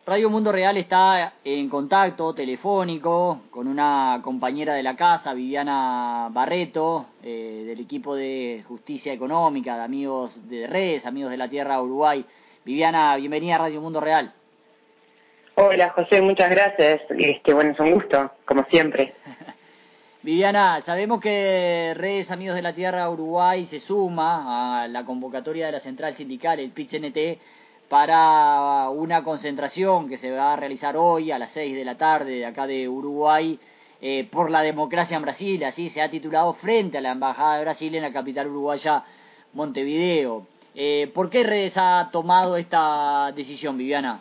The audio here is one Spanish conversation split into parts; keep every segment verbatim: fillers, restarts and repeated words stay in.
Radio Mundo Real está en contacto telefónico con una compañera de la casa, Viviana Barreto, eh, del equipo de Justicia Económica, de Amigos de Redes, Amigos de la Tierra Uruguay. Viviana, bienvenida a Radio Mundo Real. Hola José, muchas gracias. Este, bueno, es un gusto, como siempre. Viviana, sabemos que Redes Amigos de la Tierra Uruguay se suma a la convocatoria de la Central Sindical, el P I T C N T, para una concentración que se va a realizar hoy a las seis de la tarde de acá de Uruguay eh, por la democracia en Brasil. Así se ha titulado, frente a la Embajada de Brasil en la capital uruguaya, Montevideo. Eh, ¿Por qué Redes ha tomado esta decisión, Viviana?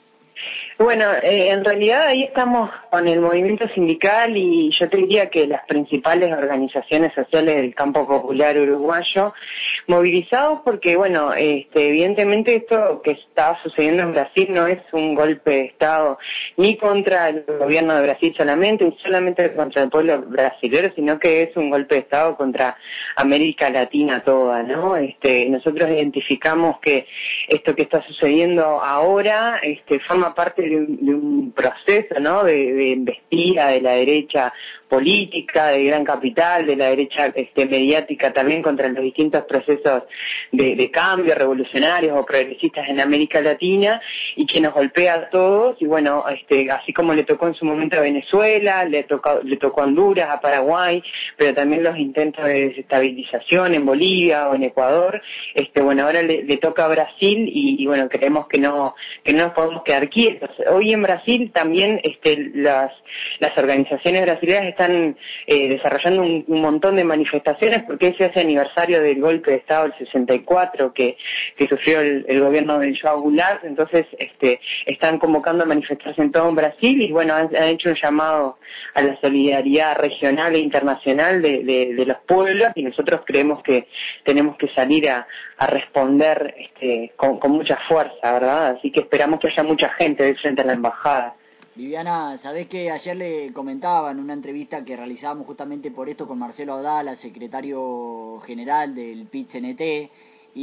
Bueno, eh, en realidad ahí estamos con el movimiento sindical y yo te diría que las principales organizaciones sociales del campo popular uruguayo, movilizados porque, bueno, este, evidentemente esto que está sucediendo en Brasil no es un golpe de Estado ni contra el gobierno de Brasil solamente, ni solamente contra el pueblo brasileño, sino que es un golpe de Estado contra América Latina toda, ¿no? Este, nosotros identificamos que esto que está sucediendo ahora este, forma parte de un, de un proceso, ¿no?, de, de embestida de la derecha política, de gran capital, de la derecha este, mediática también contra los distintos procesos de, de cambio revolucionarios o progresistas en América Latina, y que nos golpea a todos. Y bueno, este, así como le tocó en su momento a Venezuela, le tocó, le tocó a Honduras, a Paraguay, pero también los intentos de desestabilización en Bolivia o en Ecuador, este, bueno, ahora le, le toca a Brasil y, y bueno, creemos que no que no nos podemos quedar quietos. Hoy en Brasil también este, las, las organizaciones brasileñas están eh, desarrollando un, un montón de manifestaciones porque ese es el aniversario del golpe de Estado del sesenta y cuatro que, que sufrió el, el gobierno de João Goulart. Entonces este, están convocando a manifestarse en todo en Brasil y bueno, han, han hecho un llamado a la solidaridad regional e internacional de, de, de los pueblos, y nosotros creemos que tenemos que salir a, a responder este, con, con mucha fuerza, ¿verdad? Así que esperamos que haya mucha gente de frente a la embajada. Viviana, sabés que ayer le comentaba en una entrevista que realizábamos justamente por esto con Marcelo Audala, secretario general del P I T C N T,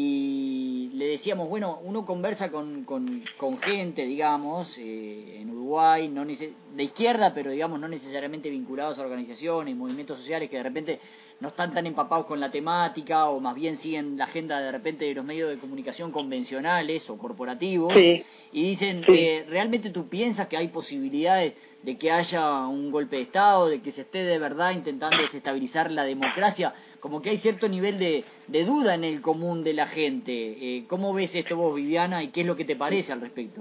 y le decíamos, bueno, uno conversa con, con, con gente, digamos, eh, en Uruguay, no nece- de izquierda, pero digamos no necesariamente vinculados a organizaciones, movimientos sociales que de repente no están tan empapados con la temática, o más bien siguen la agenda de repente de los medios de comunicación convencionales o corporativos, Sí, y dicen, sí. eh, ¿realmente tú piensas que hay posibilidades de que haya un golpe de Estado, de que se esté de verdad intentando desestabilizar la democracia? Como que hay cierto nivel de, de duda en el común de la gente. Eh, ¿Cómo ves esto vos, Viviana, y qué es lo que te parece al respecto?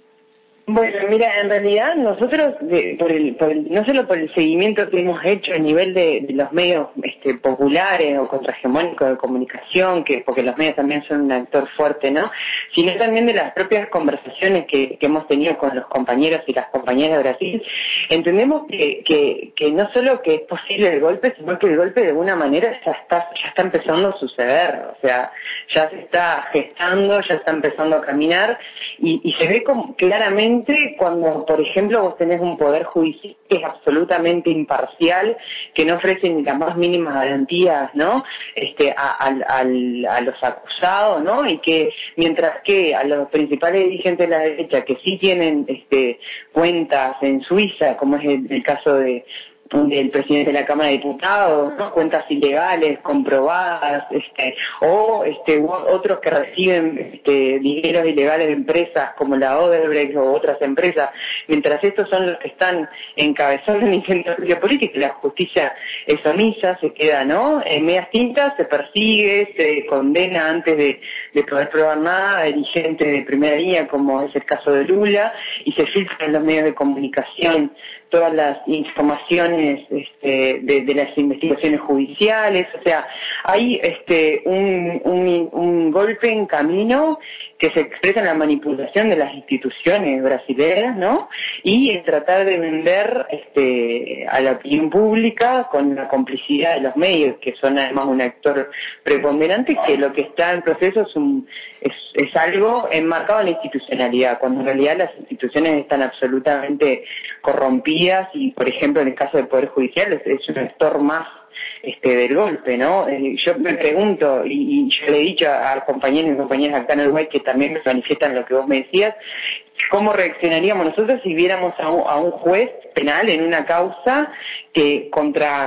Bueno, mira, en realidad nosotros, de, por el, por el, no solo por el seguimiento que hemos hecho a nivel de, de los medios este, populares o contrahegemónicos de comunicación, que porque los medios también son un actor fuerte, ¿no?, sino también de las propias conversaciones que, que hemos tenido con los compañeros y las compañeras de Brasil, entendemos que, que, que no solo que es posible el golpe, sino que el golpe de alguna manera ya está, ya está empezando a suceder, o sea, ya se está gestando, ya está empezando a caminar, y, y se ve como claramente cuando, por ejemplo, vos tenés un poder judicial que es absolutamente imparcial, que no ofrece ni las más mínimas garantías, ¿no?, este, a, a, a, a los acusados, ¿no?, y que mientras que a los principales dirigentes de la derecha que sí tienen este, cuentas en Suiza, como es el, el caso de del presidente de la Cámara de Diputados, ¿no?, cuentas ilegales comprobadas, este, o este, otros que reciben este, dineros ilegales de empresas como la Odebrecht o otras empresas, mientras estos son los que están encabezando el intento de juicio político, y la justicia es omisa, se queda, ¿no?, en medias tintas, se persigue, se condena antes de, de poder probar nada a dirigentes de primera línea, como es el caso de Lula, y se filtran en los medios de comunicación todas las informaciones este, de, de las investigaciones judiciales. O sea, hay este, un, un, un golpe en camino que se expresa en la manipulación de las instituciones brasileñas, ¿no?, y en tratar de vender este, a la opinión pública con la complicidad de los medios, que son además un actor preponderante, que lo que está en proceso es, un, es, es algo enmarcado en la institucionalidad, cuando en realidad las instituciones están absolutamente corrompidas y, por ejemplo, en el caso del Poder Judicial es, es un actor más este, del golpe, ¿no? Eh, yo me pregunto, y, y yo le he dicho a, a compañeros y compañeras acá en Uruguay que también me manifiestan lo que vos me decías, ¿Cómo reaccionaríamos nosotros si viéramos a un, a un juez penal en una causa que contra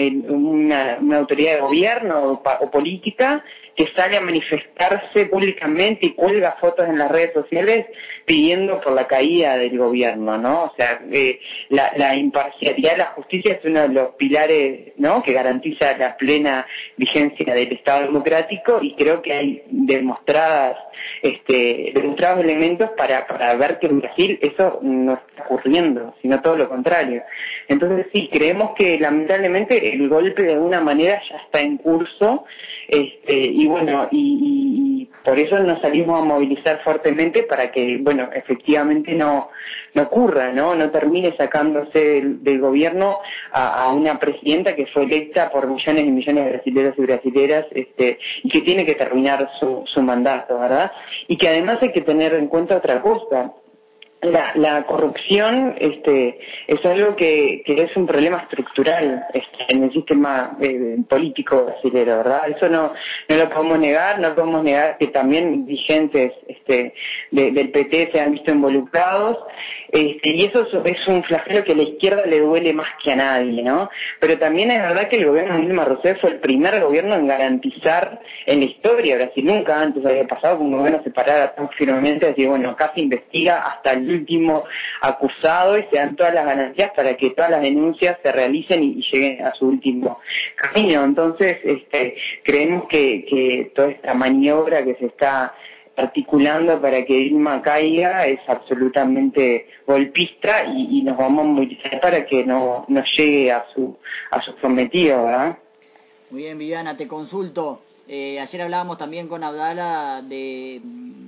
una, una autoridad de gobierno o, o política que sale a manifestarse públicamente y cuelga fotos en las redes sociales pidiendo por la caída del gobierno, ¿no? O sea, eh, la, la imparcialidad de la justicia es uno de los pilares, ¿no?, que garantiza la plena vigencia del Estado democrático, y creo que hay demostradas este, demostrados elementos para, para ver que en Brasil eso no está ocurriendo, sino todo lo contrario. Entonces sí, creemos que lamentablemente el golpe de alguna manera ya está en curso, este, y bueno, y, y, y por eso nos salimos a movilizar fuertemente para que, bueno, efectivamente no, no ocurra, ¿no? No termine sacándose del, del gobierno a, a una presidenta que fue electa por millones y millones de brasileños y brasileras, este, y que tiene que terminar su, su mandato, ¿verdad? Y que además hay que tener en cuenta otra cosa. La, la corrupción este, es algo que, que es un problema estructural este, en el sistema eh, político brasileño, ¿verdad? Eso no, no lo podemos negar, no podemos negar que también dirigentes este, de, del P T se han visto involucrados, este, y eso es un flagelo que a la izquierda le duele más que a nadie, ¿no? Pero también es verdad que el gobierno de Dilma Rousseff fue el primer gobierno en garantizar en la historia de Brasil, nunca antes había pasado que un gobierno se parara tan firmemente, decir, bueno, acá se investiga hasta el último acusado y se dan todas las garantías para que todas las denuncias se realicen y, y lleguen a su último camino. Entonces, este, creemos que, que toda esta maniobra que se está articulando para que Dilma caiga es absolutamente golpista, y, y nos vamos a movilizar para que no, no llegue a su a su cometido, ¿verdad? Muy bien, Viviana, te consulto. Eh, ayer hablábamos también con Abdala de,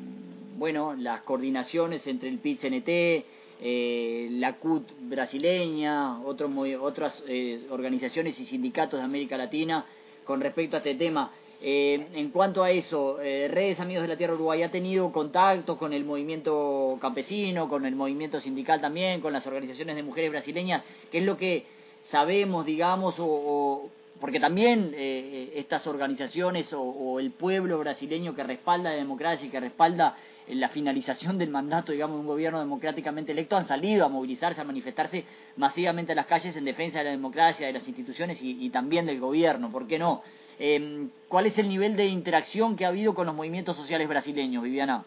bueno, las coordinaciones entre el P I T C N T, eh, la C U T brasileña, otros, otras eh, organizaciones y sindicatos de América Latina con respecto a este tema. Eh, en cuanto a eso, eh, Redes Amigos de la Tierra Uruguay ha tenido contactos con el movimiento campesino, con el movimiento sindical también, con las organizaciones de mujeres brasileñas. ¿Qué es lo que sabemos, digamos, o, o porque también eh, estas organizaciones o, o el pueblo brasileño que respalda la democracia y que respalda eh, la finalización del mandato, digamos, de un gobierno democráticamente electo, han salido a movilizarse, a manifestarse masivamente a las calles en defensa de la democracia, de las instituciones y, y también del gobierno? ¿Por qué no? Eh, ¿Cuál es el nivel de interacción que ha habido con los movimientos sociales brasileños, Viviana?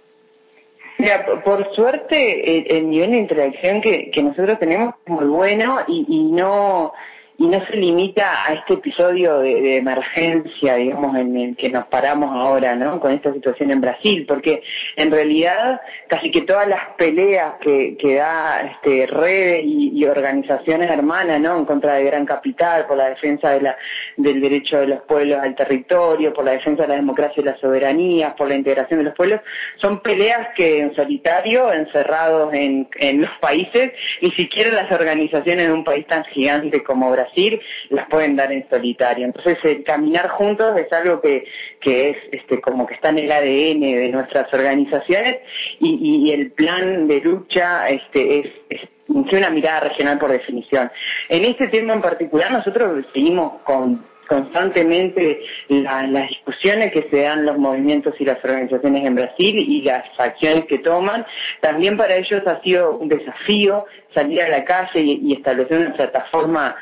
Mira, por, por suerte el, el nivel de interacción que, que nosotros tenemos es muy bueno, y, y no y no se limita a este episodio de, de emergencia, digamos, en el que nos paramos ahora, ¿no?, con esta situación en Brasil, porque en realidad casi que todas las peleas que, que da este, redes y, y organizaciones hermanas, ¿no?, en contra de Gran Capital, por la defensa de la, del derecho de los pueblos al territorio, por la defensa de la democracia y la soberanía, por la integración de los pueblos, son peleas que en solitario, encerrados en, en los países, ni siquiera las organizaciones de un país tan gigante como Brasil las pueden dar en solitario. Entonces el caminar juntos es algo que, que es este, como que está en el A D N de nuestras organizaciones, y, y el plan de lucha este, es, es tiene una mirada regional por definición. En este tema en particular nosotros seguimos con constantemente la, las discusiones que se dan los movimientos y las organizaciones en Brasil y las acciones que toman. También para ellos ha sido un desafío salir a la calle y, y establecer una plataforma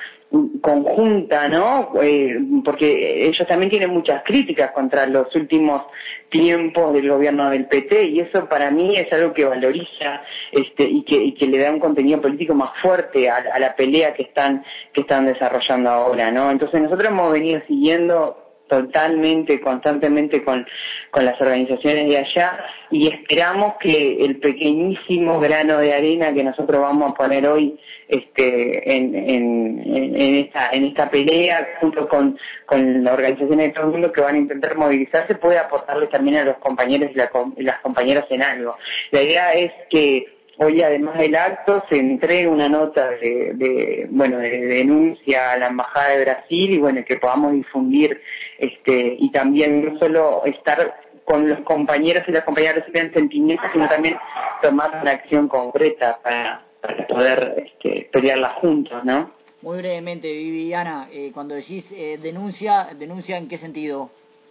conjunta, ¿no? Eh, porque ellos también tienen muchas críticas contra los últimos tiempos del gobierno del P T, y eso para mí es algo que valoriza este, y, que, y que le da un contenido político más fuerte a, a la pelea que están que están desarrollando ahora, ¿no? Entonces nosotros hemos venido siguiendo totalmente, constantemente con, con las organizaciones de allá, y esperamos que el pequeñísimo grano de arena que nosotros vamos a poner hoy este, en, en, en, esta, en esta pelea, junto con, con las organizaciones de todo el mundo que van a intentar movilizarse, puede aportarles también a los compañeros y, la, y las compañeras en algo. La idea es que hoy, además del acto, se entregue una nota de, de bueno de denuncia a la Embajada de Brasil, y bueno, que podamos difundir este y también no solo estar con los compañeros y las compañeras que tienen sentimientos, sino también tomar una acción concreta para, para poder este, pelearla juntos, ¿no? Muy brevemente, Viviana, eh, cuando decís eh, denuncia, ¿denuncia en qué sentido?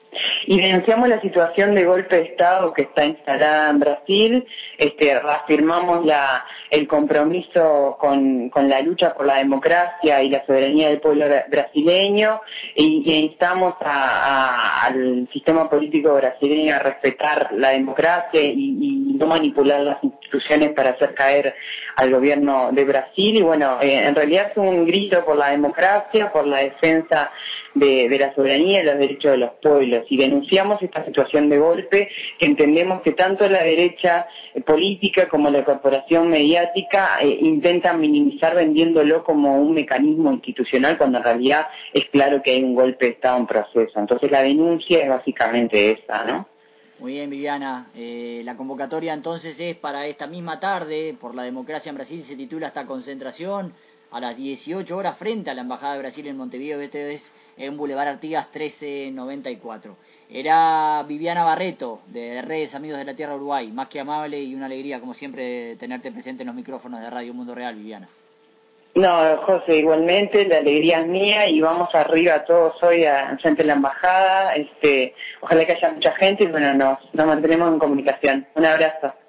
Y denunciamos la situación de golpe de Estado que está instalada en Brasil, este, reafirmamos la, el compromiso con, con la lucha por la democracia y la soberanía del pueblo brasileño, y, y instamos a, a, al sistema político brasileño a respetar la democracia y, y no manipular las instituciones para hacer caer al gobierno de Brasil. Y bueno, eh, en realidad es un grito por la democracia, por la defensa de, de la soberanía y los derechos de los pueblos, y denunciamos esta situación de golpe que entendemos que tanto la derecha eh, política como la corporación mediática eh, intentan minimizar vendiéndolo como un mecanismo institucional, cuando en realidad es claro que hay un golpe de Estado en proceso. Entonces la denuncia es básicamente esa, ¿no? Muy bien, Viviana. Eh, la convocatoria entonces es para esta misma tarde, por la democracia en Brasil, se titula esta concentración a las dieciocho horas frente a la Embajada de Brasil en Montevideo. Este es en Boulevard Artigas trece noventa y cuatro. Era Viviana Barreto, de Redes Amigos de la Tierra Uruguay. Más que amable y una alegría, como siempre, tenerte presente en los micrófonos de Radio Mundo Real, Viviana. No, José, igualmente, la alegría es mía y vamos arriba todos hoy a, frente a la embajada. Este, ojalá que haya mucha gente y bueno, nos, nos mantenemos en comunicación. Un abrazo.